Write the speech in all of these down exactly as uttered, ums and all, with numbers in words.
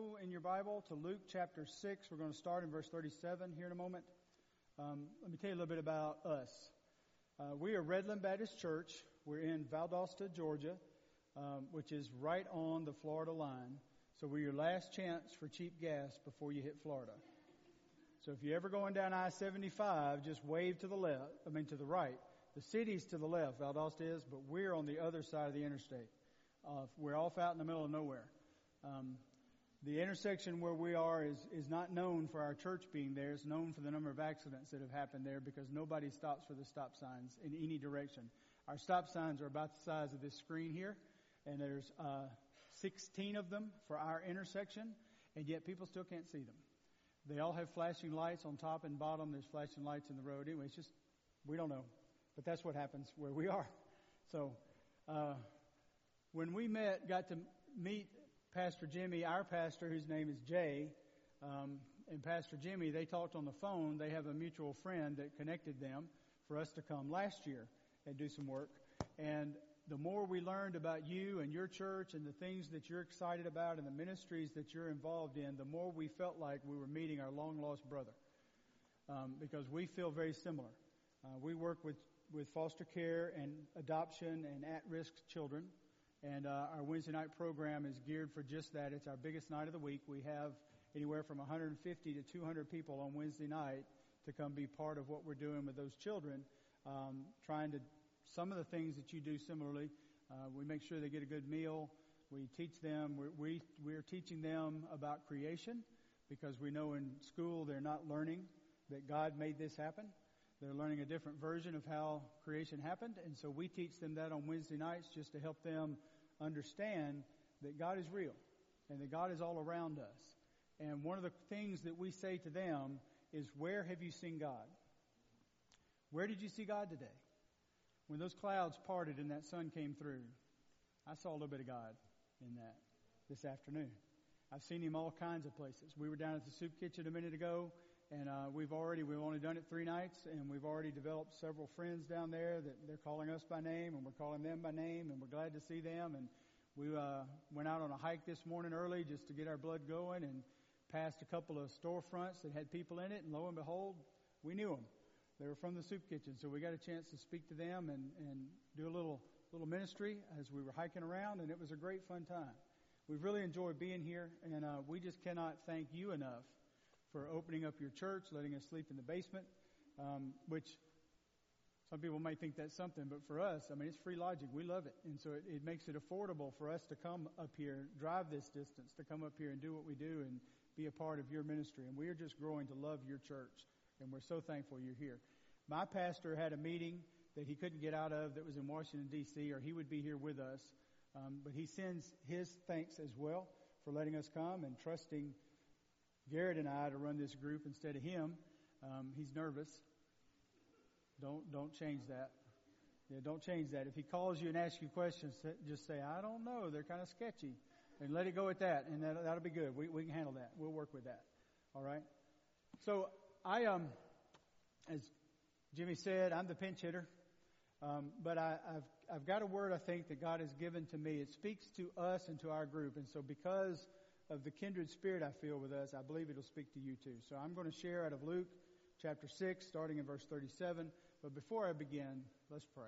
go in your Bible to Luke chapter six. We're going to start in verse thirty-seven here in a moment. Um, let me tell you a little bit about us. Uh, we are Redland Baptist Church. We're in Valdosta, Georgia, um, which is right on the Florida line. So we're your last chance for cheap gas before you hit Florida. So if you're ever going down I seventy-five, just wave to the left, I mean to the right. The city's to the left, Valdosta is, but we're on the other side of the interstate. Uh, we're off out in the middle of nowhere. Um, the intersection where we are is, is not known for our church being there. It's known for the number of accidents that have happened there because nobody stops for the stop signs in any direction. Our stop signs are about the size of this screen here, and there's uh, sixteen of them for our intersection, and yet people still can't see them. They all have flashing lights on top and bottom. There's flashing lights in the road. Anyway, it's just, we don't know. But that's what happens where we are. So, uh, when we met, got to meet Pastor Jimmy, our pastor, whose name is Jay, um, and Pastor Jimmy, they talked on the phone. They have a mutual friend that connected them for us to come last year and do some work. And the more we learned about you and your church and the things that you're excited about and the ministries that you're involved in, the more we felt like we were meeting our long-lost brother, um, because we feel very similar. Uh, we work with with foster care and adoption and at-risk children. And uh, our Wednesday night program is geared for just that. It's our biggest night of the week. We have anywhere from one hundred fifty to two hundred people on Wednesday night to come be part of what we're doing with those children, um, trying to, some of the things that you do similarly. Uh, we make sure they get a good meal. We teach them, we're, we, we're teaching them about creation because we know in school they're not learning that God made this happen. They're learning a different version of how creation happened, and so we teach them that on Wednesday nights just to help them understand that God is real and that God is all around us. And one of the things that we say to them is, where have you seen God? Where did you see God today? When those clouds parted and that sun came through, I saw a little bit of God in that this afternoon. I've seen Him all kinds of places. We were down at the soup kitchen a minute ago. And uh, we've already, we've only done it three nights, and we've already developed several friends down there that they're calling us by name, and we're calling them by name, and we're glad to see them. And we uh, went out on a hike this morning early just to get our blood going and passed a couple of storefronts that had people in it, and lo and behold, we knew them. They were from the soup kitchen, so we got a chance to speak to them and, and do a little little ministry as we were hiking around, and it was a great fun time. We've really enjoyed being here, and uh, we just cannot thank you enough for opening up your church, letting us sleep in the basement, um, which some people might think that's something, but for us, I mean, it's free lodging. We love it. And so it, it makes it affordable for us to come up here, drive this distance, to come up here and do what we do and be a part of your ministry. And we are just growing to love your church, and we're so thankful you're here. My pastor had a meeting that he couldn't get out of that was in Washington, D C, or he would be here with us. Um, but he sends his thanks as well for letting us come and trusting Garrett and I to run this group instead of him. Um, he's nervous. Don't don't change that. Yeah, don't change that. If he calls you and asks you questions, just say, I don't know. They're kind of sketchy. And let it go at that, and that, that'll be good. We we can handle that. We'll work with that. All right? So I, um, as Jimmy said, I'm the pinch hitter. Um, but I, I've I've got a word I think that God has given to me. It speaks to us and to our group. And so because of the kindred spirit I feel with us, I believe it'll speak to you too. So I'm going to share out of Luke chapter six, starting in verse thirty-seven. But before I begin, let's pray.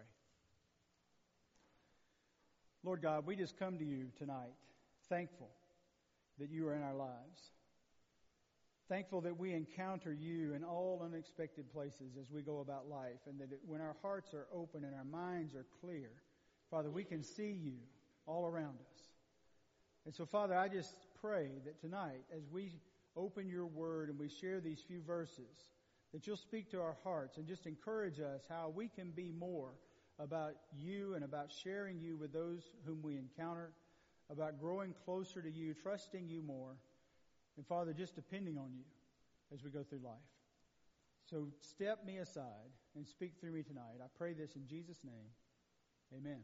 Lord God, we just come to you tonight, thankful that you are in our lives. Thankful that we encounter you in all unexpected places as we go about life, and that it, when our hearts are open and our minds are clear, Father, we can see you all around us. And so, Father, I just pray that tonight, as we open your word and we share these few verses, that you'll speak to our hearts and just encourage us how we can be more about you and about sharing you with those whom we encounter, about growing closer to you, trusting you more, and, Father, just depending on you as we go through life. So step me aside and speak through me tonight. I pray this in Jesus' name. Amen.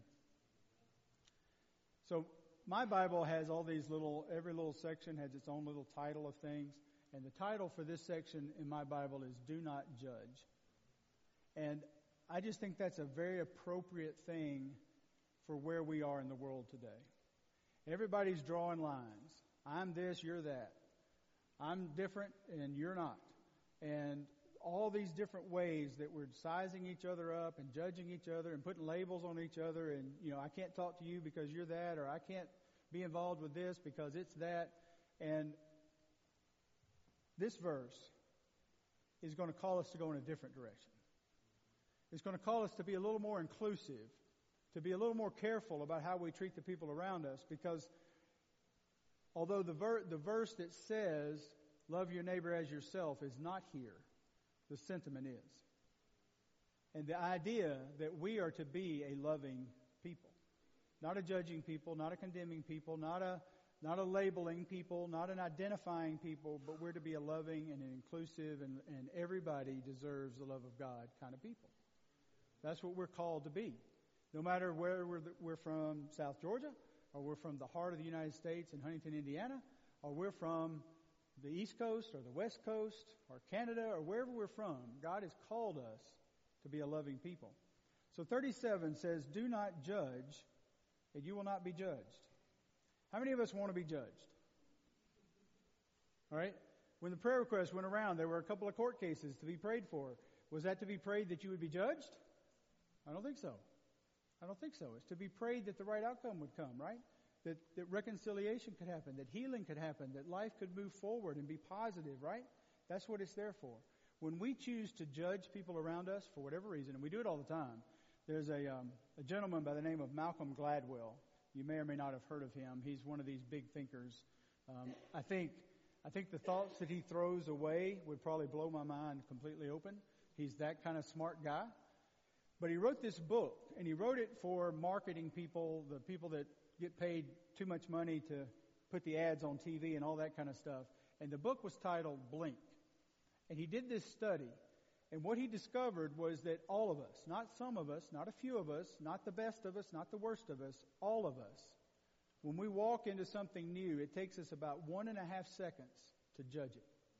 So my Bible has all these little, every little section has its own little title of things. And the title for this section in my Bible is Do Not Judge. And I just think that's a very appropriate thing for where we are in the world today. Everybody's drawing lines. I'm this, you're that. I'm different and you're not. And all these different ways that we're sizing each other up and judging each other and putting labels on each other. And, you know, I can't talk to you because you're that, or I can't be involved with this because it's that. And this verse is going to call us to go in a different direction. It's going to call us to be a little more inclusive, to be a little more careful about how we treat the people around us, because although the, ver- the verse that says, love your neighbor as yourself is not here, the sentiment is. And the idea that we are to be a loving people. Not a judging people, not a condemning people, not a not a labeling people, not an identifying people, but we're to be a loving and an inclusive and, and everybody deserves the love of God kind of people. That's what we're called to be. No matter where we're, we're from, South Georgia, or we're from the heart of the United States in Huntington, Indiana, or we're from the East Coast or the West Coast or Canada or wherever we're from, God has called us to be a loving people. So thirty-seven says, do not judge, and you will not be judged. How many of us want to be judged? All right? When the prayer request went around, there were a couple of court cases to be prayed for. Was that to be prayed that you would be judged? I don't think so. I don't think so. It's to be prayed that the right outcome would come, right? That, that reconciliation could happen, that healing could happen, that life could move forward and be positive, right? That's what it's there for. When we choose to judge people around us for whatever reason, and we do it all the time, there's a, um, a gentleman by the name of Malcolm Gladwell. You may or may not have heard of him. He's one of these big thinkers. Um, I think I think the thoughts that he throws away would probably blow my mind completely open. He's that kind of smart guy. But he wrote this book, and he wrote it for marketing people, the people that get paid too much money to put the ads on T V and all that kind of stuff. And the book was titled Blink. And he did this study. And what he discovered was that all of us, not some of us, not a few of us, not the best of us, not the worst of us, all of us, when we walk into something new, it takes us about one and a half seconds to judge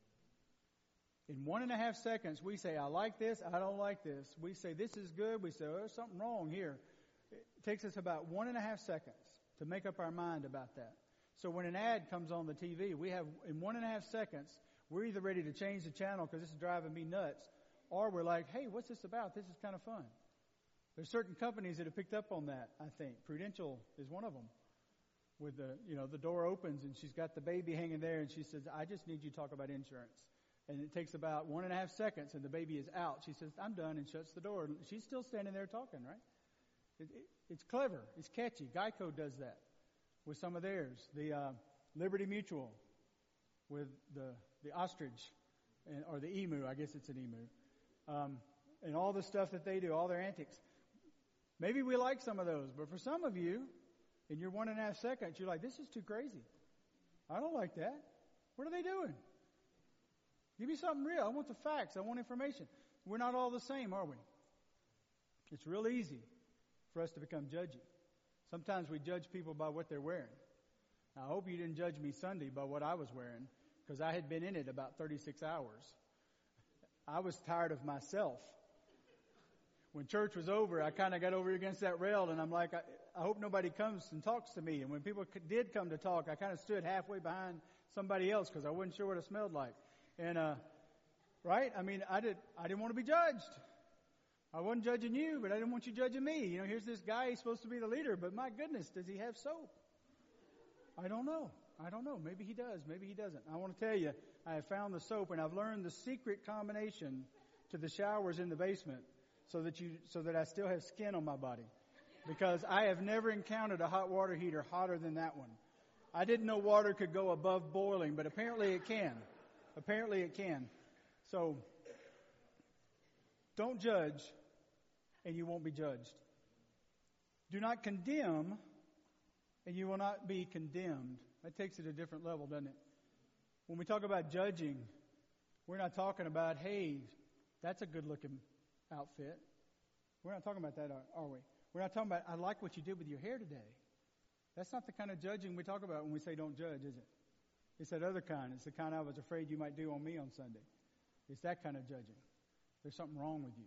it. In one and a half seconds, we say, I like this, I don't like this. We say, this is good. We say, oh, there's something wrong here. It takes us about one and a half seconds to make up our mind about that. So when an ad comes on the T V, we have, in one and a half seconds, we're either ready to change the channel because this is driving me nuts, or we're like, hey, what's this about? This is kind of fun. There's certain companies that have picked up on that, I think. Prudential is one of them. With the, you know, the door opens and she's got the baby hanging there and she says, I just need you to talk about insurance. And it takes about one and a half seconds and the baby is out. She says, I'm done, and shuts the door. She's still standing there talking, right? It, it, it's clever. It's catchy. Geico does that with some of theirs. The uh, Liberty Mutual with the, the ostrich, and, or the emu. I guess it's an emu. Um, and all the stuff that they do, all their antics. Maybe we like some of those, but for some of you, in your one and a half seconds, you're like, this is too crazy. I don't like that. What are they doing? Give me something real. I want the facts. I want information. We're not all the same, are we? It's real easy for us to become judgy. Sometimes we judge people by what they're wearing. Now, I hope you didn't judge me Sunday by what I was wearing, because I had been in it about thirty-six hours. I was tired of myself. When church was over, I kind of got over against that rail, and I'm like, I, I hope nobody comes and talks to me. And when people c- did come to talk, I kind of stood halfway behind somebody else because I wasn't sure what it smelled like. And, uh, right? I mean, I, did, I didn't want to be judged. I wasn't judging you, but I didn't want you judging me. You know, here's this guy, he's supposed to be the leader, but my goodness, does he have soap? I don't know. I don't know. Maybe he does. Maybe he doesn't. I want to tell you, I have found the soap, and I've learned the secret combination to the showers in the basement so that you, so that I still have skin on my body. Because I have never encountered a hot water heater hotter than that one. I didn't know water could go above boiling, but apparently it can. Apparently it can. So, don't judge, and you won't be judged. Do not condemn, and you will not be condemned. That takes it to a different level, doesn't it? When we talk about judging, we're not talking about, hey, that's a good-looking outfit. We're not talking about that, are, are we? We're not talking about, I like what you did with your hair today. That's not the kind of judging we talk about when we say don't judge, is it? It's that other kind. It's the kind I was afraid you might do on me on Sunday. It's that kind of judging. There's something wrong with you.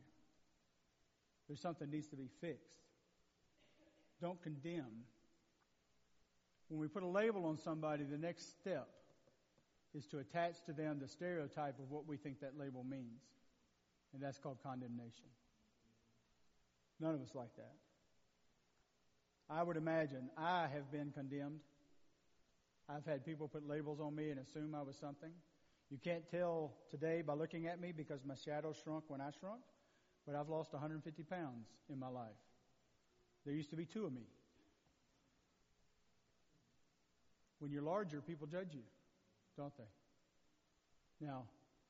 There's something that needs to be fixed. Don't condemn. when we put a label on somebody, the next step is to attach to them the stereotype of what we think that label means. And that's called condemnation. None of us like that. I would imagine I have been condemned. I've had people put labels on me and assume I was something. You can't tell today by looking at me because my shadow shrunk when I shrunk, but I've lost one hundred fifty pounds in my life. There used to be two of me. When you're larger, people judge you, don't they? Now,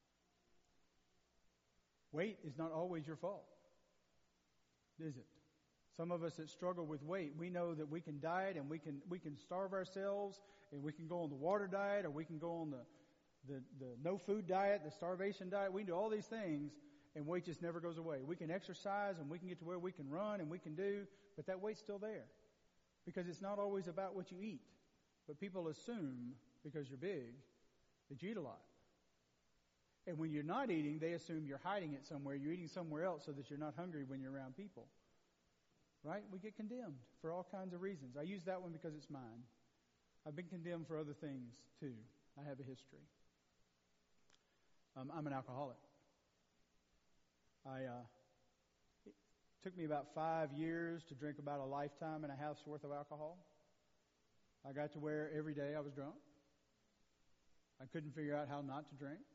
weight is not always your fault, is it? Some of us that struggle with weight, we know that we can diet and we can we can starve ourselves and we can go on the water diet or we can go on the, the, the no food diet, the starvation diet. We can do all these things and weight just never goes away. We can exercise and we can get to where we can run and we can do, but that weight's still there because it's not always about what you eat. But people assume because you're big that you eat a lot. And when you're not eating, they assume you're hiding it somewhere. You're eating somewhere else so that you're not hungry when you're around people. Right? We get condemned for all kinds of reasons. I use that one because it's mine. I've been condemned for other things too. I have a history. Um, I'm an alcoholic. I uh, it took me about five years to drink about a lifetime and a half's worth of alcohol. I got to where every day I was drunk. I couldn't figure out how not to drink.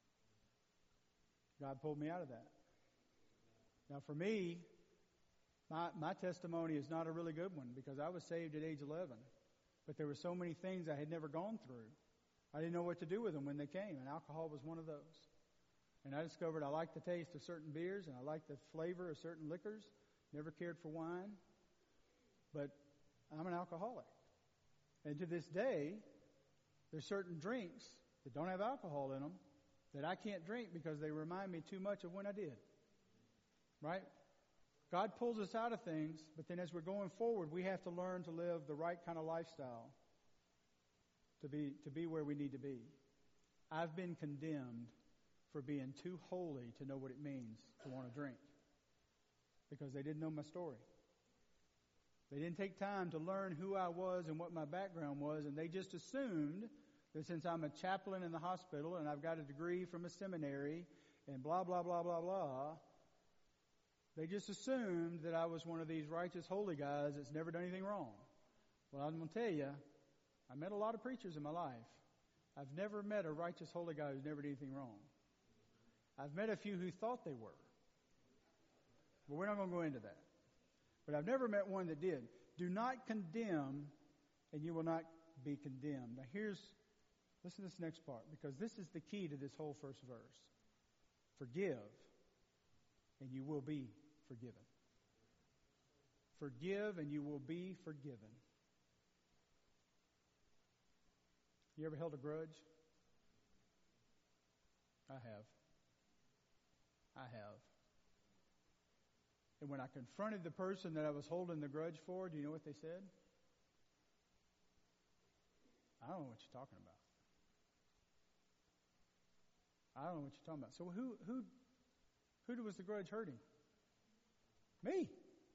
God pulled me out of that. Now for me, my, my testimony is not a really good one because I was saved at age eleven. But there were so many things I had never gone through. I didn't know what to do with them when they came, and alcohol was one of those. And I discovered I liked the taste of certain beers and I liked the flavor of certain liquors. Never cared for wine. But I'm an alcoholic. And to this day, there's certain drinks that don't have alcohol in them that I can't drink because they remind me too much of when I did. Right? God pulls us out of things, but then as we're going forward, we have to learn to live the right kind of lifestyle to be to be where we need to be. I've been condemned for being too holy to know what it means to want to drink because they didn't know my story. They didn't take time to learn who I was and what my background was, and they just assumed that since I'm a chaplain in the hospital and I've got a degree from a seminary and blah, blah, blah, blah, blah, they just assumed that I was one of these righteous, holy guys that's never done anything wrong. Well, I'm going to tell you, I met a lot of preachers in my life. I've never met a righteous, holy guy who's never did anything wrong. I've met a few who thought they were. But we're not going to go into that. But I've never met one that did. Do not condemn, and you will not be condemned. Now here's, listen to this next part, because this is the key to this whole first verse. Forgive, and you will be forgiven. Forgive, and you will be forgiven. You ever held a grudge? I have. I have. And when I confronted the person that I was holding the grudge for, do you know what they said? I don't know what you're talking about. I don't know what you're talking about. So who who who was the grudge hurting? Me.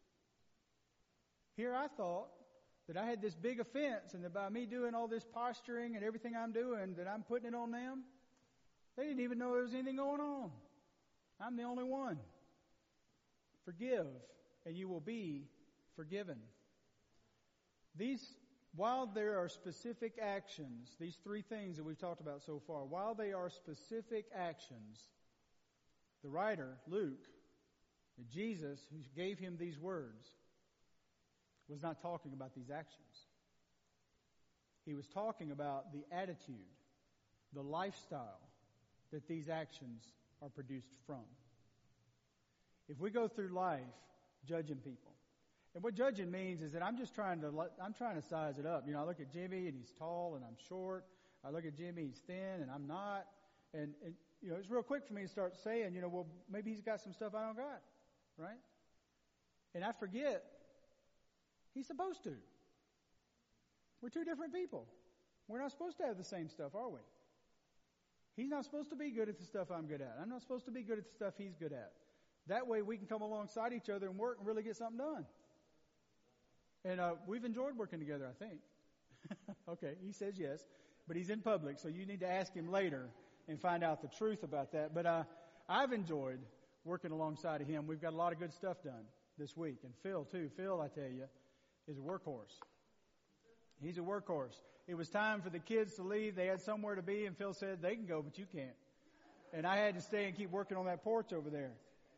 Here I thought that I had this big offense and that by me doing all this posturing and everything I'm doing that I'm putting it on them. They didn't even know there was anything going on. I'm the only one. Forgive, and you will be forgiven. These, while there are specific actions, these three things that we've talked about so far, while they are specific actions, the writer, Luke, Jesus, who gave him these words, was not talking about these actions. He was talking about the attitude, the lifestyle that these actions are produced from. If we go through life judging people, and what judging means is that I'm just trying to I'm trying to size it up. You know, I look at Jimmy and he's tall and I'm short. I look at Jimmy, he's thin and I'm not. And, and you know, it's real quick for me to start saying, you know, well, maybe he's got some stuff I don't got, right? And I forget he's supposed to. We're two different people. We're not supposed to have the same stuff, are we? He's not supposed to be good at the stuff I'm good at. I'm not supposed to be good at the stuff he's good at. That way we can come alongside each other and work and really get something done. And uh, we've enjoyed working together, I think. Okay, he says yes, but he's in public, so you need to ask him later and find out the truth about that. But uh, I've enjoyed working alongside of him. We've got a lot of good stuff done this week. And Phil, too. Phil, I tell you, is a workhorse. He's a workhorse. It was time for the kids to leave. They had somewhere to be, and Phil said, they can go, but you can't. And I had to stay and keep working on that porch over there.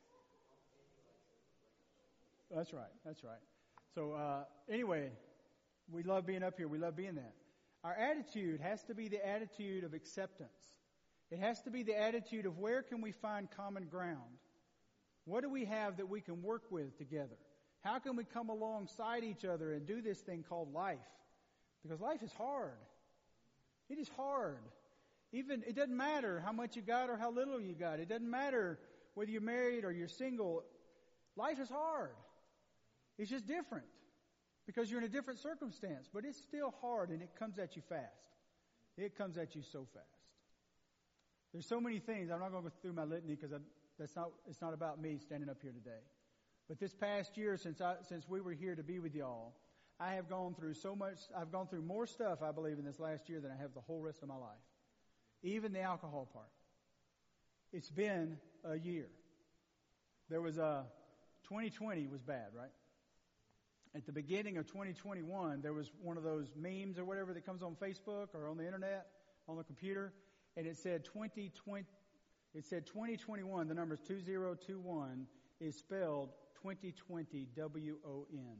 That's right. That's right. So uh, anyway, we love being up here. We love being that. Our attitude has to be the attitude of acceptance. It has to be the attitude of where can we find common ground? What do we have that we can work with together? How can we come alongside each other and do this thing called life? Because life is hard. It is hard. Even, it doesn't matter how much you got or how little you got. It doesn't matter whether you're married or you're single. Life is hard. It's just different because you're in a different circumstance. But it's still hard, and it comes at you fast. It comes at you so fast. There's so many things. I'm not going to go through my litany because that's not. It's not about me standing up here today. But this past year, since I, since we were here to be with y'all, I have gone through so much. I've gone through more stuff, I believe, in this last year than I have the whole rest of my life. Even the alcohol part. It's been a year. There was a twenty twenty was bad, right? At the beginning of twenty twenty-one, there was one of those memes or whatever that comes on Facebook or on the internet, on the computer, and it said twenty twenty. It said twenty twenty-one. The number is two zero two one is spelled twenty twenty, W O N.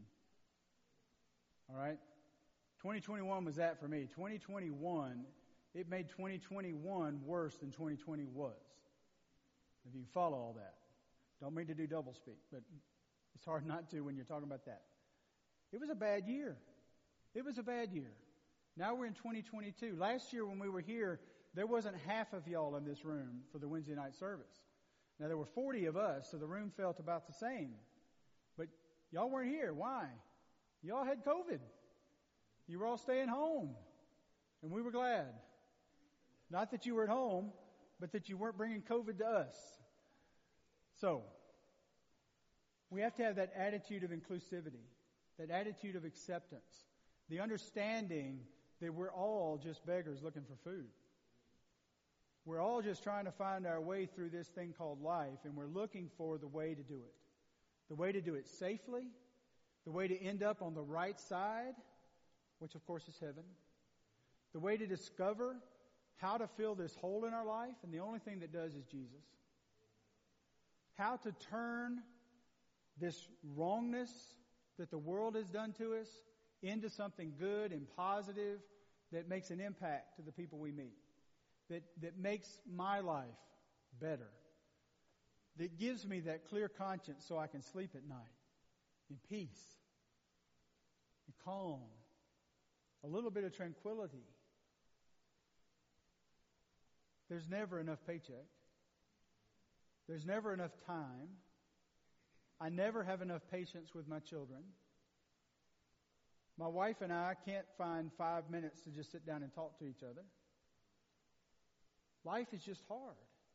All right? twenty twenty-one was that for me. twenty twenty-one, it made twenty twenty-one worse than twenty twenty was. If you follow all that. Don't mean to do double speak, but it's hard not to when you're talking about that. It was a bad year. It was a bad year. Now we're in twenty twenty-two. Last year when we were here, there wasn't half of y'all in this room for the Wednesday night service. Now there were forty of us, so the room felt about the same. But y'all weren't here. Why? Y'all had COVID. You were all staying home. And we were glad. Not that you were at home, but that you weren't bringing COVID to us. So, we have to have that attitude of inclusivity, that attitude of acceptance, the understanding that we're all just beggars looking for food. We're all just trying to find our way through this thing called life, and we're looking for the way to do it. The way to do it safely, the way to end up on the right side, which of course is heaven. The way to discover how to fill this hole in our life, and the only thing that does is Jesus. How to turn this wrongness that the world has done to us into something good and positive that makes an impact to the people we meet. That, that makes my life better. That gives me that clear conscience so I can sleep at night in peace, in calm, a little bit of tranquility. There's never enough paycheck. There's never enough time. I never have enough patience with my children. My wife and I can't find five minutes to just sit down and talk to each other. Life is just hard.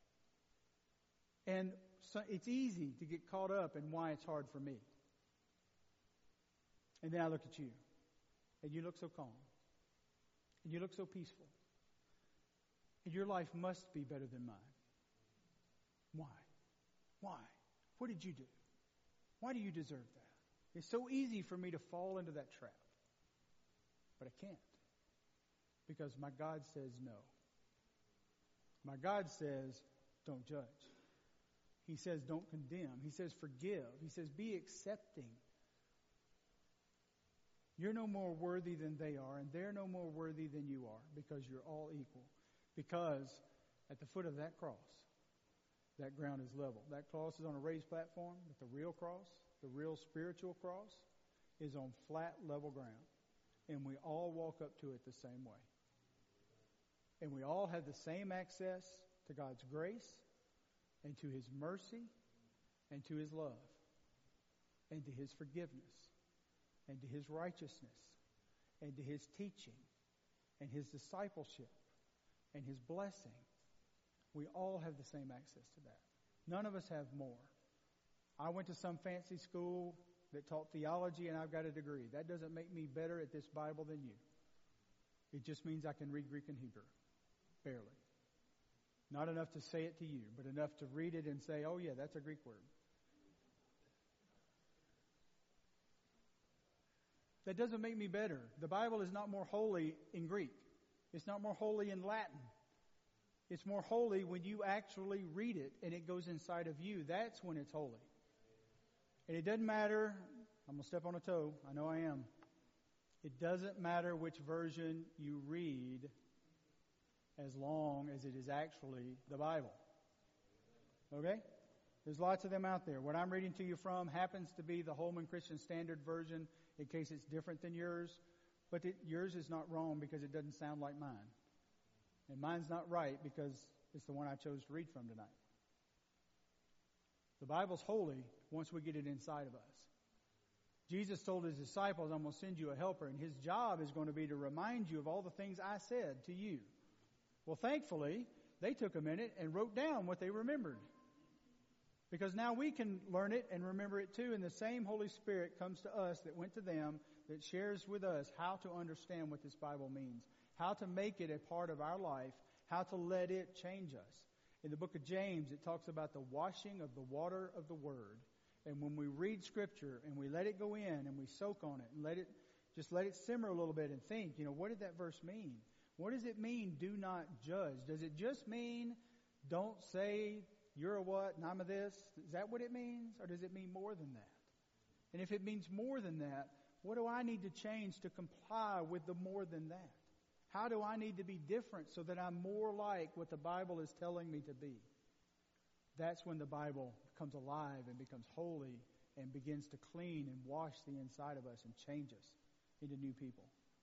And so it's easy to get caught up in why it's hard for me. And then I look at you, and you look so calm, and you look so peaceful, and your life must be better than mine. Why? Why? What did you do? Why do you deserve that? It's so easy for me to fall into that trap. But I can't. Because my God says no. My God says, don't judge. He says, don't condemn. He says, forgive. He says, be accepting. You're no more worthy than they are, and they're no more worthy than you are, because you're all equal. Because at the foot of that cross, that ground is level. That cross is on a raised platform, but the real cross, the real spiritual cross, is on flat, level ground. And we all walk up to it the same way. And we all have the same access to God's grace and to His mercy and to His love and to His forgiveness and to His righteousness and to His teaching and His discipleship and His blessing. We all have the same access to that. None of us have more. I went to some fancy school that taught theology, and I've got a degree. That doesn't make me better at this Bible than you. It just means I can read Greek and Hebrew. Barely. Not enough to say it to you, but enough to read it and say, oh yeah, that's a Greek word. That doesn't make me better. The Bible is not more holy in Greek. It's not more holy in Latin. It's more holy when you actually read it and it goes inside of you. That's when it's holy. And it doesn't matter. I'm going to step on a toe. I know I am. It doesn't matter which version you read as long as it is actually the Bible. Okay? There's lots of them out there. What I'm reading to you from happens to be the Holman Christian Standard Version in case it's different than yours. But it, yours is not wrong because it doesn't sound like mine. And mine's not right because it's the one I chose to read from tonight. The Bible's holy once we get it inside of us. Jesus told his disciples, I'm going to send you a helper, and his job is going to be to remind you of all the things I said to you. Well, thankfully, they took a minute and wrote down what they remembered. Because now we can learn it and remember it too, and the same Holy Spirit comes to us that went to them, that shares with us how to understand what this Bible means, how to make it a part of our life, how to let it change us. In the book of James, it talks about the washing of the water of the Word. And when we read Scripture and we let it go in and we soak on it and let it, just let it simmer a little bit and think, you know, what did that verse mean? What does it mean, do not judge? Does it just mean don't say you're a what and I'm a this? Is that what it means? Or does it mean more than that? And if it means more than that, what do I need to change to comply with the more than that? How do I need to be different so that I'm more like what the Bible is telling me to be? That's when the Bible comes alive and becomes holy and begins to clean and wash the inside of us and change us into new people.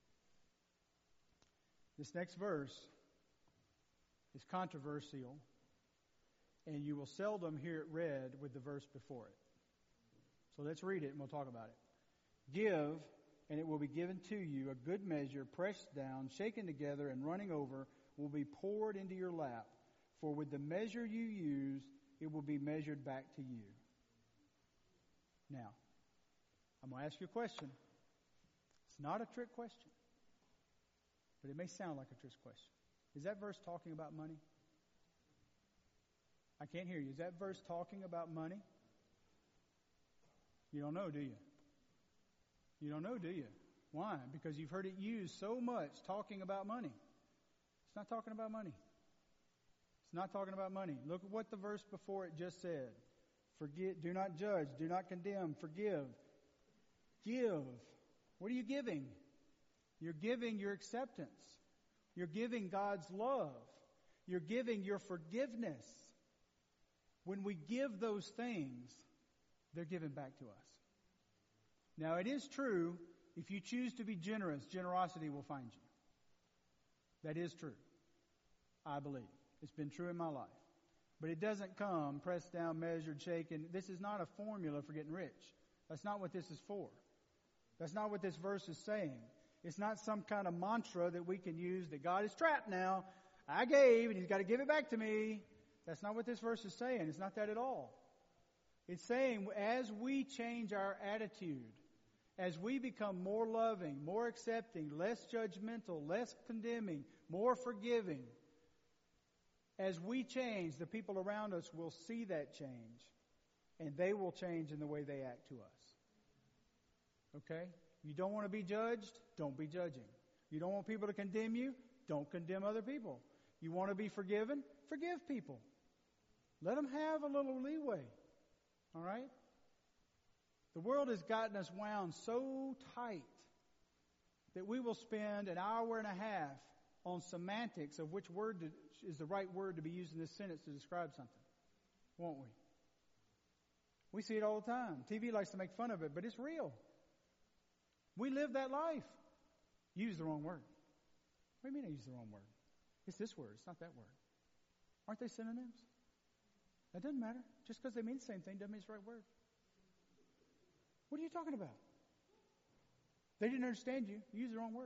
This next verse is controversial, and you will seldom hear it read with the verse before it. So let's read it and we'll talk about it. Give, and it will be given to you, a good measure, pressed down, shaken together, and running over, will be poured into your lap. For with the measure you use, it will be measured back to you. Now, I'm going to ask you a question. It's not a trick question, but it may sound like a trick question. Is that verse talking about money? I can't hear you. Is that verse talking about money? You don't know, do you? You don't know, do you? Why? Because you've heard it used so much talking about money. It's not talking about money. It's not talking about money. Look at what the verse before it just said. Forget, do not judge, do not condemn, forgive. Give. What are you giving? You're giving your acceptance. You're giving God's love. You're giving your forgiveness. When we give those things, they're given back to us. Now, it is true, if you choose to be generous, generosity will find you. That is true. I believe. It's been true in my life. But it doesn't come pressed down, measured, shaken. This is not a formula for getting rich. That's not what this is for. That's not what this verse is saying. It's not some kind of mantra that we can use that God is trapped now. I gave and He's got to give it back to me. That's not what this verse is saying. It's not that at all. It's saying as we change our attitude, as we become more loving, more accepting, less judgmental, less condemning, more forgiving, as we change, the people around us will see that change, and they will change in the way they act to us. Okay? You don't want to be judged? Don't be judging. You don't want people to condemn you? Don't condemn other people. You want to be forgiven? Forgive people. Let them have a little leeway. All right? The world has gotten us wound so tight that we will spend an hour and a half on semantics of which word to, is the right word to be used in this sentence to describe something. Won't we? We see it all the time. T V likes to make fun of it, but it's real. We live that life. You use the wrong word. What do you mean I use the wrong word? It's this word. It's not that word. Aren't they synonyms? That doesn't matter. Just because they mean the same thing doesn't mean it's the right word. What are you talking about? They didn't understand you. You used the wrong word.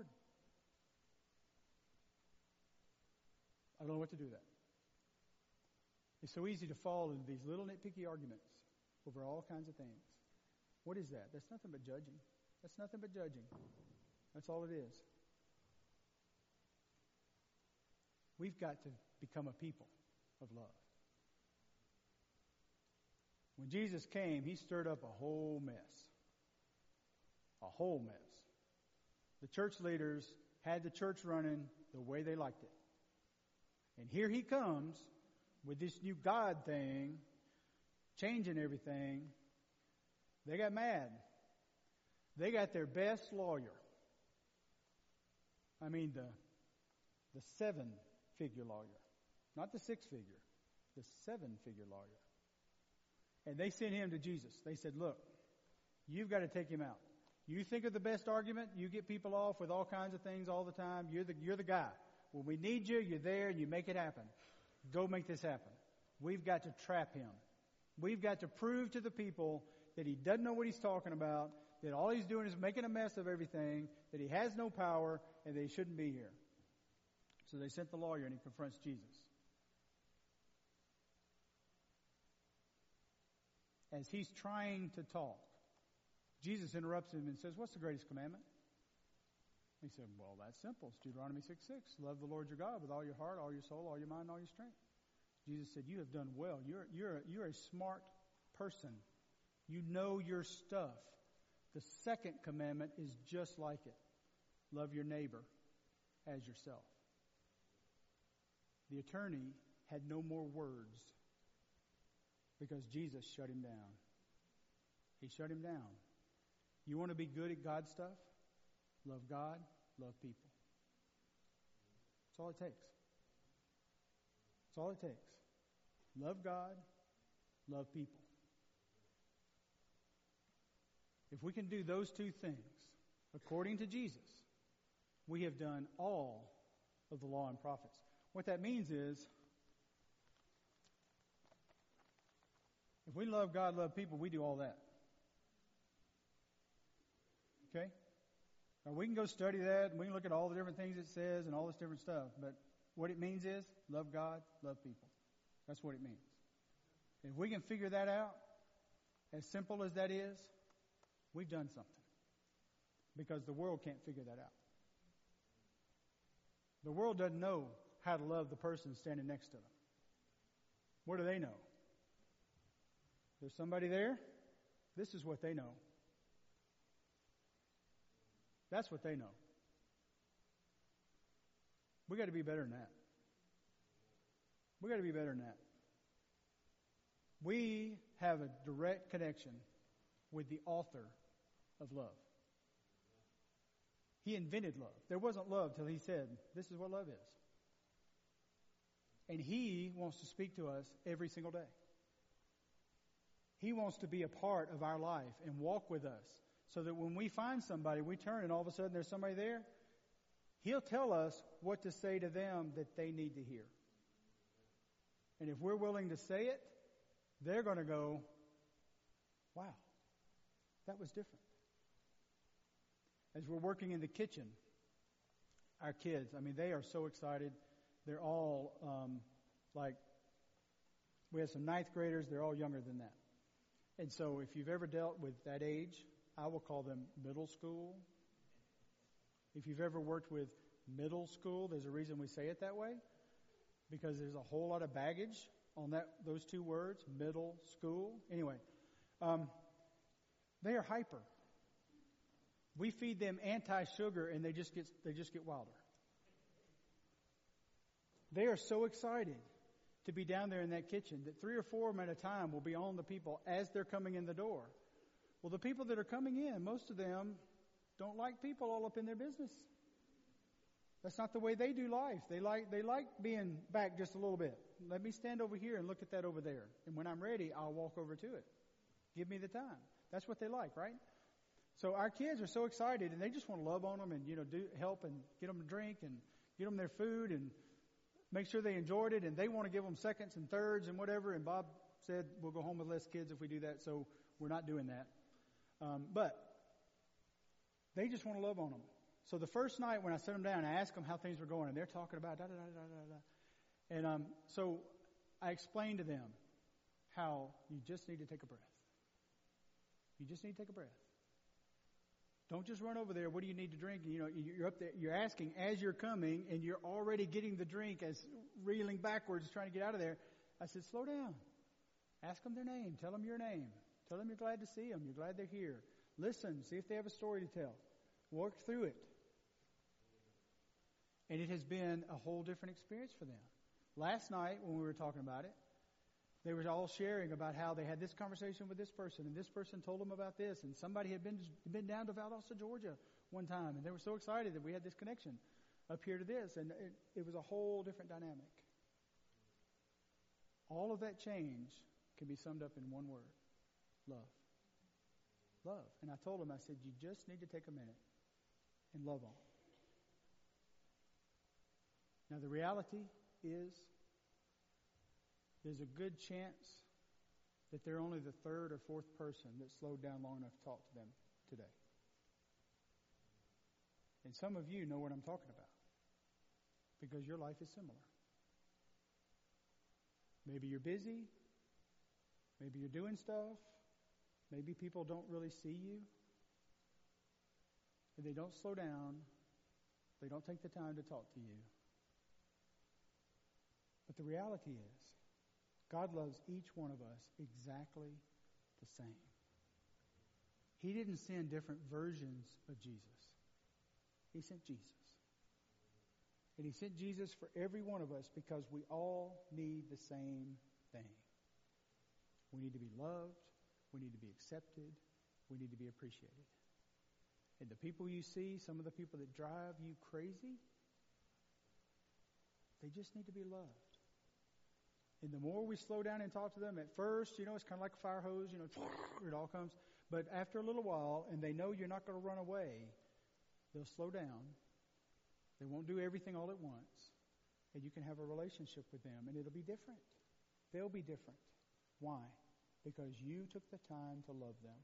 I don't know what to do with that. It's so easy to fall into these little nitpicky arguments over all kinds of things. What is that? That's nothing but judging. That's nothing but judging. That's all it is. We've got to become a people of love. When Jesus came, he stirred up a whole mess. A whole mess. The church leaders had the church running the way they liked it. And here he comes with this new God thing, changing everything. They got mad. They got their best lawyer. I mean the the seven-figure lawyer. Not the six-figure. The seven-figure lawyer. And they sent him to Jesus. They said, look, you've got to take him out. You think of the best argument, you get people off with all kinds of things all the time. You're the, you're the guy. When we need you, you're there and you make it happen. Go make this happen. We've got to trap him. We've got to prove to the people that he doesn't know what he's talking about, that all he's doing is making a mess of everything, that he has no power, and that he shouldn't be here. So they sent the lawyer and he confronts Jesus. As he's trying to talk, Jesus interrupts him and says, what's the greatest commandment? He said, well, that's simple. It's Deuteronomy six six. Love the Lord your God with all your heart, all your soul, all your mind, all your strength. Jesus said, you have done well. You're, you're, you're a smart person. You know your stuff. The second commandment is just like it. Love your neighbor as yourself. The attorney had no more words because Jesus shut him down. He shut him down. You want to be good at God stuff? Love God, love people. That's all it takes. That's all it takes. Love God, love people. If we can do those two things, according to Jesus, we have done all of the law and prophets. What that means is, if we love God, love people, we do all that. Okay? Now we can go study that, and we can look at all the different things it says and all this different stuff, but what it means is, love God, love people. That's what it means. If we can figure that out, as simple as that is, we've done something. Because the world can't figure that out. The world doesn't know how to love the person standing next to them. What do they know? There's somebody there? This is what they know. That's what they know. We got to be better than that. We got to be better than that. We have a direct connection with the author of love. He invented love. There wasn't love till he said, this is what love is. And he wants to speak to us every single day. He wants to be a part of our life and walk with us so that when we find somebody, we turn and all of a sudden there's somebody there. He'll tell us what to say to them that they need to hear. And if we're willing to say it, they're going to go, wow, that was different. As we're working in the kitchen, our kids, I mean, they are so excited. They're all um, like, we have some ninth graders. They're all younger than that. And so if you've ever dealt with that age, I will call them middle school. If you've ever worked with middle school, there's a reason we say it that way. Because there's a whole lot of baggage on that those two words, middle school. Anyway, um, they are hyper. We feed them anti-sugar, and they just get they just get wilder. They are so excited to be down there in that kitchen that three or four of them at a time will be on the people as they're coming in the door. Well, the people that are coming in, most of them don't like people all up in their business. That's not the way they do life. They like they like being back just a little bit. Let me stand over here and look at that over there. And when I'm ready, I'll walk over to it. Give me the time. That's what they like, right? So our kids are so excited, and they just want to love on them and, you know, do help and get them a drink and get them their food and make sure they enjoyed it. And they want to give them seconds and thirds and whatever. And Bob said we'll go home with less kids if we do that, so we're not doing that. Um, but they just want to love on them. So the first night when I set them down, I asked them how things were going, and they're talking about da da da da da da. And um, so I explained to them how you just need to take a breath. You just need to take a breath. Don't just run over there. What do you need to drink? You know, you're up there, you're asking as you're coming, and you're already getting the drink as reeling backwards, trying to get out of there. I said, slow down. Ask them their name. Tell them your name. Tell them you're glad to see them. You're glad they're here. Listen. See if they have a story to tell. Work through it. And it has been a whole different experience for them. Last night, when we were talking about it, they were all sharing about how they had this conversation with this person, and this person told them about this, and somebody had been been down to Valdosta, Georgia one time, and they were so excited that we had this connection up here to this, and it, it was a whole different dynamic. All of that change can be summed up in one word: love. Love. And I told them, I said, you just need to take a minute and love on. Now, the reality is there's a good chance that they're only the third or fourth person that slowed down long enough to talk to them today. And some of you know what I'm talking about because your life is similar. Maybe you're busy. Maybe you're doing stuff. Maybe people don't really see you. And they don't slow down. They don't take the time to talk to you. But the reality is, God loves each one of us exactly the same. He didn't send different versions of Jesus. He sent Jesus. And He sent Jesus for every one of us because we all need the same thing. We need to be loved. We need to be accepted. We need to be appreciated. And the people you see, some of the people that drive you crazy, they just need to be loved. And the more we slow down and talk to them, at first, you know, it's kind of like a fire hose, you know, it all comes. But after a little while, and they know you're not going to run away, they'll slow down. They won't do everything all at once. And you can have a relationship with them, and it'll be different. They'll be different. Why? Because you took the time to love them.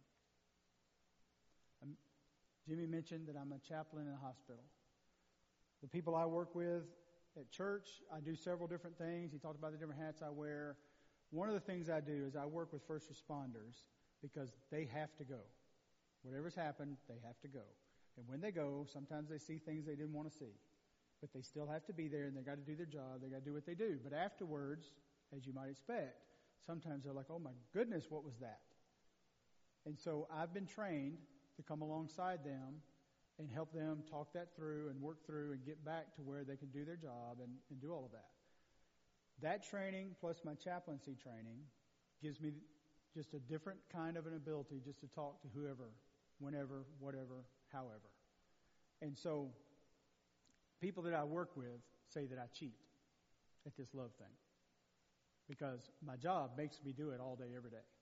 Um, Jimmy mentioned that I'm a chaplain in a hospital. The people I work with at church, I do several different things. He talked about the different hats I wear. One of the things I do is I work with first responders because they have to go. Whatever's happened, they have to go. And when they go, sometimes they see things they didn't want to see. But they still have to be there, and they've got to do their job. They've got to do what they do. But afterwards, as you might expect, sometimes they're like, oh my goodness, what was that? And so I've been trained to come alongside them and help them talk that through and work through and get back to where they can do their job and, and do all of that. That training plus my chaplaincy training gives me just a different kind of an ability just to talk to whoever, whenever, whatever, however. And so people that I work with say that I cheat at this love thing because my job makes me do it all day, every day.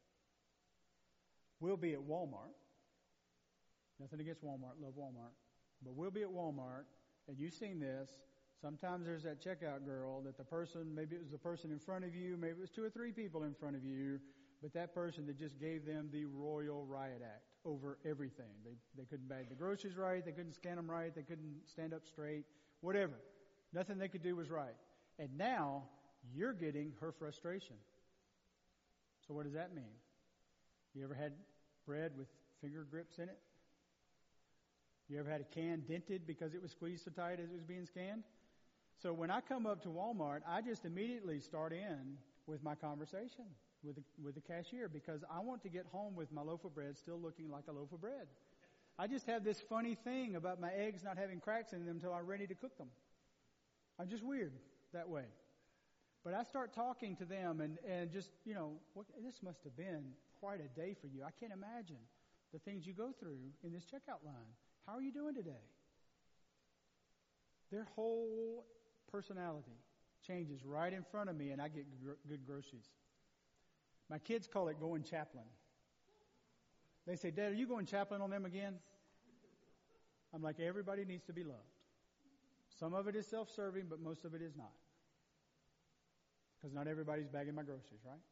We'll be at Walmart. Nothing against Walmart, love Walmart. But we'll be at Walmart, and you've seen this. Sometimes there's that checkout girl that the person, maybe it was the person in front of you, maybe it was two or three people in front of you, but that person that just gave them the royal riot act over everything. They they couldn't bag the groceries right, they couldn't scan them right, they couldn't stand up straight, whatever. Nothing they could do was right. And now you're getting her frustration. So what does that mean? You ever had bread with finger grips in it? You ever had a can dented because it was squeezed so tight as it was being scanned? So when I come up to Walmart, I just immediately start in with my conversation with the, with the cashier because I want to get home with my loaf of bread still looking like a loaf of bread. I just have this funny thing about my eggs not having cracks in them until I'm ready to cook them. I'm just weird that way. But I start talking to them and, and just, you know, what, this must have been quite a day for you. I can't imagine the things you go through in this checkout line. How are you doing today? Their whole personality changes right in front of me, and I get gr- good groceries. My kids call it going chaplain. They say, Dad, are you going chaplain on them again? I'm like, everybody needs to be loved. Some of it is self-serving, but most of it is not. Because not everybody's bagging my groceries, right?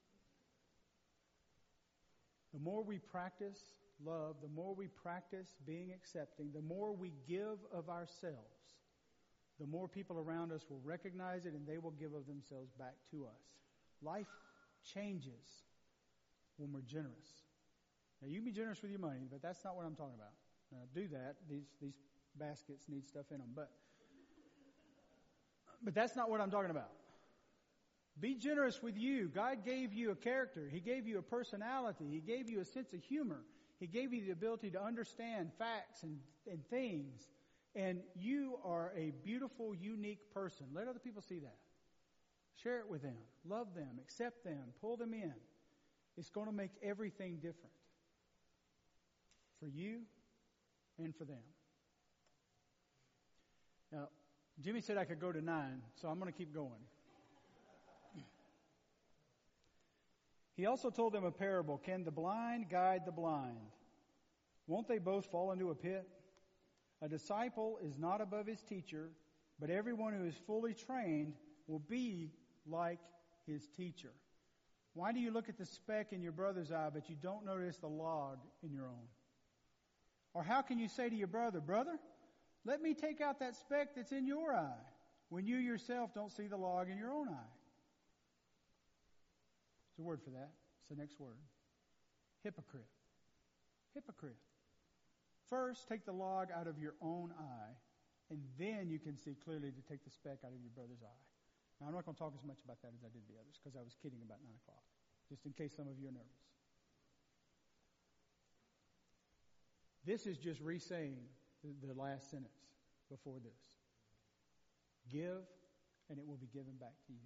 The more we practice love, the more we practice being accepting, the more we give of ourselves, the more people around us will recognize it and they will give of themselves back to us. Life changes when we're generous. Now, you can be generous with your money, but that's not what I'm talking about. uh, do that. These these baskets need stuff in them, but but that's not what I'm talking about. Be generous with you. God gave you a character. He gave you a personality. He gave you a sense of humor. He gave you the ability to understand facts and, and things. And you are a beautiful, unique person. Let other people see that. Share it with them. Love them. Accept them. Pull them in. It's going to make everything different. For you and for them. Now, Jimmy said I could go to nine, so I'm going to keep going. He also told them a parable. Can the blind guide the blind? Won't they both fall into a pit? A disciple is not above his teacher, but everyone who is fully trained will be like his teacher. Why do you look at the speck in your brother's eye, but you don't notice the log in your own? Or how can you say to your brother, brother, let me take out that speck that's in your eye, when you yourself don't see the log in your own eye? There's a word for that. It's the next word. Hypocrite. Hypocrite. First, take the log out of your own eye, and then you can see clearly to take the speck out of your brother's eye. Now, I'm not going to talk as much about that as I did the others, because I was kidding about nine o'clock, just in case some of you are nervous. This is just re-saying the, the last sentence before this. Give, and it will be given back to you.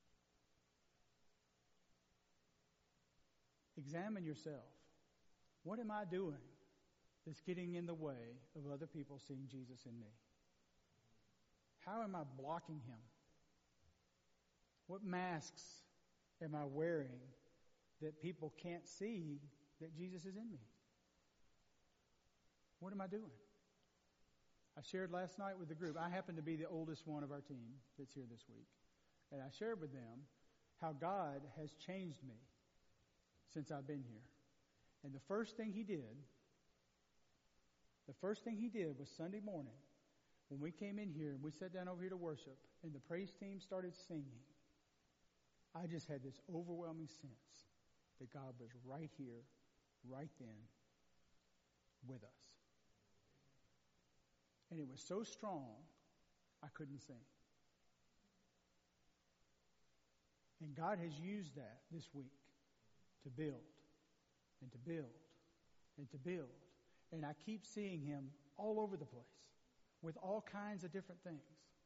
Examine yourself. What am I doing that's getting in the way of other people seeing Jesus in me? How am I blocking him? What masks am I wearing that people can't see that Jesus is in me? What am I doing? I shared last night with the group. I happen to be the oldest one of our team that's here this week. And I shared with them how God has changed me since I've been here. And the first thing he did, the first thing he did was Sunday morning when we came in here and we sat down over here to worship and the praise team started singing. I just had this overwhelming sense that God was right here, right then, with us. And it was so strong, I couldn't sing. And God has used that this week to build and to build and to build. And I keep seeing him all over the place with all kinds of different things.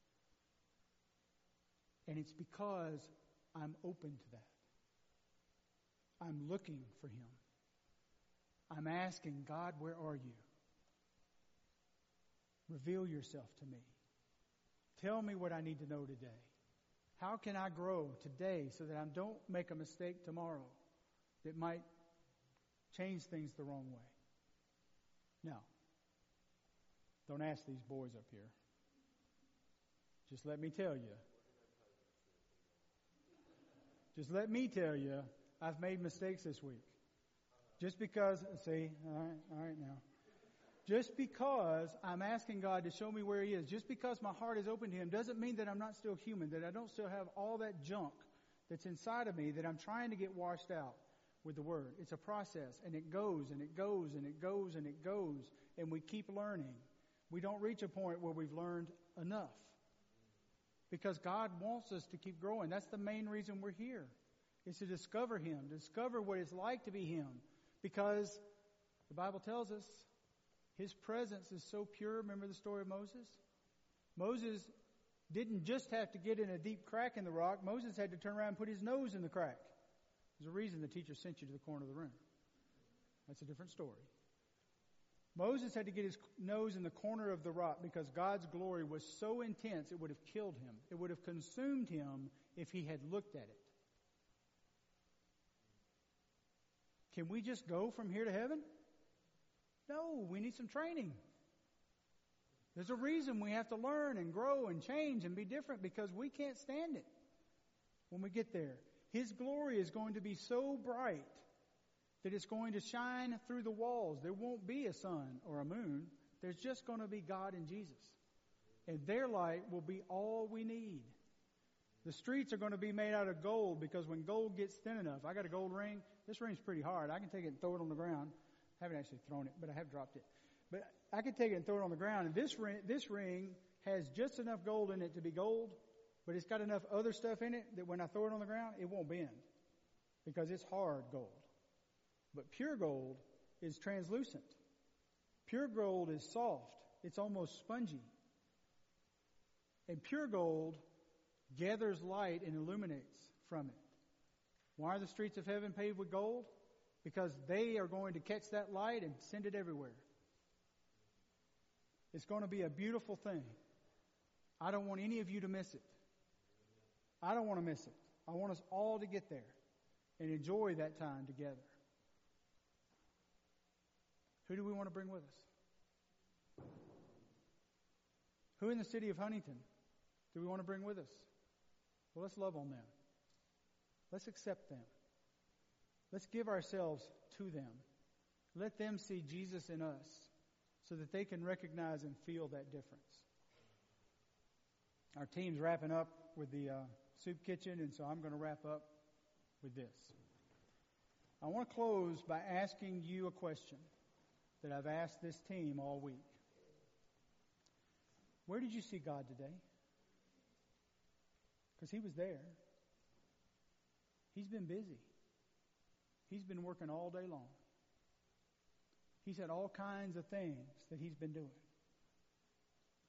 And it's because I'm open to that. I'm looking for him. I'm asking, God, where are you? Reveal yourself to me. Tell me what I need to know today. How can I grow today so that I don't make a mistake tomorrow that might change things the wrong way? Now, don't ask these boys up here. Just let me tell you. Just let me tell you, I've made mistakes this week. Just because, see, all right, all right now. Just because I'm asking God to show me where he is, just because my heart is open to him, doesn't mean that I'm not still human, that I don't still have all that junk that's inside of me that I'm trying to get washed out with the word. It's a process, and it goes, and it goes, and it goes, and it goes, and we keep learning. We don't reach a point where we've learned enough. Because God wants us to keep growing. That's the main reason we're here, is to discover him, discover what it's like to be him. Because the Bible tells us his presence is so pure. Remember the story of Moses? Moses didn't just have to get in a deep crack in the rock. Moses had to turn around and put his nose in the crack. There's a reason the teacher sent you to the corner of the room. That's a different story. Moses had to get his nose in the corner of the rock because God's glory was so intense it would have killed him. It would have consumed him if he had looked at it. Can we just go from here to heaven? No, we need some training. There's a reason we have to learn and grow and change and be different, because we can't stand it when we get there. His glory is going to be so bright that it's going to shine through the walls. There won't be a sun or a moon. There's just going to be God and Jesus. And their light will be all we need. The streets are going to be made out of gold, because when gold gets thin enough, I got a gold ring. This ring's pretty hard. I can take it and throw it on the ground. I haven't actually thrown it, but I have dropped it. But I could take it and throw it on the ground. And this ring, this ring has just enough gold in it to be gold, but it's got enough other stuff in it that when I throw it on the ground, it won't bend because it's hard gold. But pure gold is translucent. Pure gold is soft. It's almost spongy. And pure gold gathers light and illuminates from it. Why are the streets of heaven paved with gold? Because they are going to catch that light and send it everywhere. It's going to be a beautiful thing. I don't want any of you to miss it. I don't want to miss it. I want us all to get there and enjoy that time together. Who do we want to bring with us? Who in the city of Huntington do we want to bring with us? Well, let's love on them. Let's accept them. Let's give ourselves to them. Let them see Jesus in us so that they can recognize and feel that difference. Our team's wrapping up with the uh, soup kitchen, and so I'm going to wrap up with this. I want to close by asking you a question that I've asked this team all week. Where did you see God today? Because He was there. He's been busy. He's been working all day long. He's had all kinds of things that He's been doing.